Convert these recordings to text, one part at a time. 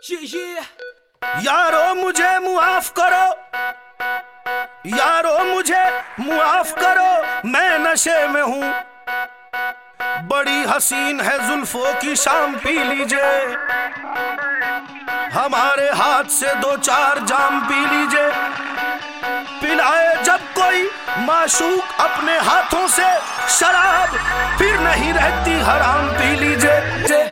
यारो मुझे मुआफ करो, यारो मुझे मुआफ करो, मैं नशे में हूँ। बड़ी हसीन है जुल्फों की शाम, पी लीजिए हमारे हाथ से 2-4 जाम पी लीजिए। पिलाए जब कोई माशूक अपने हाथों से शराब, फिर नहीं रहती हराम, पी लीजिए।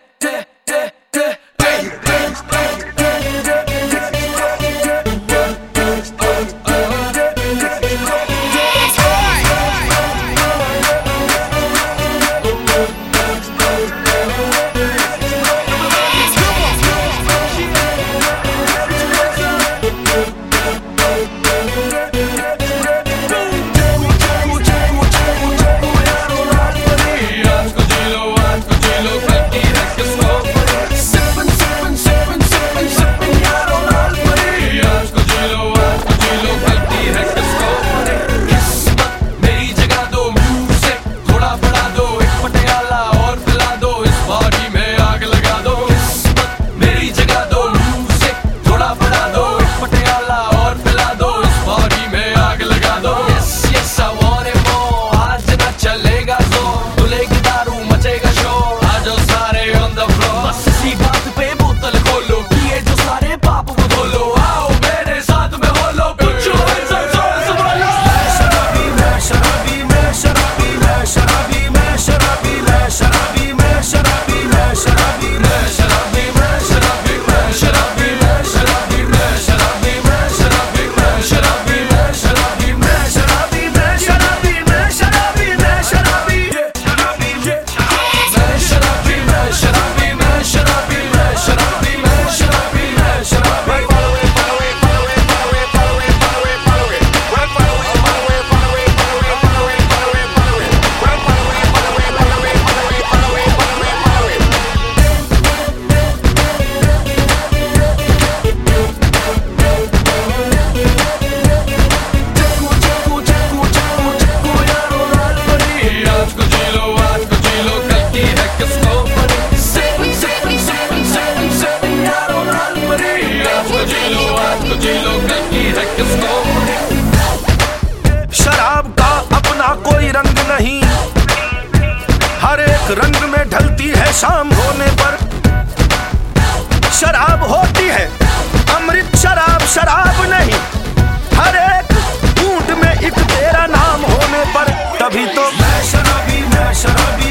शराब का अपना कोई रंग नहीं, हर एक रंग में ढलती है शाम होने पर। शराब होती है अमृत शराब, शराब नहीं, हर एक घूंट में एक तेरा नाम होने पर। तभी तो मैं शराबी, मैं शराबी।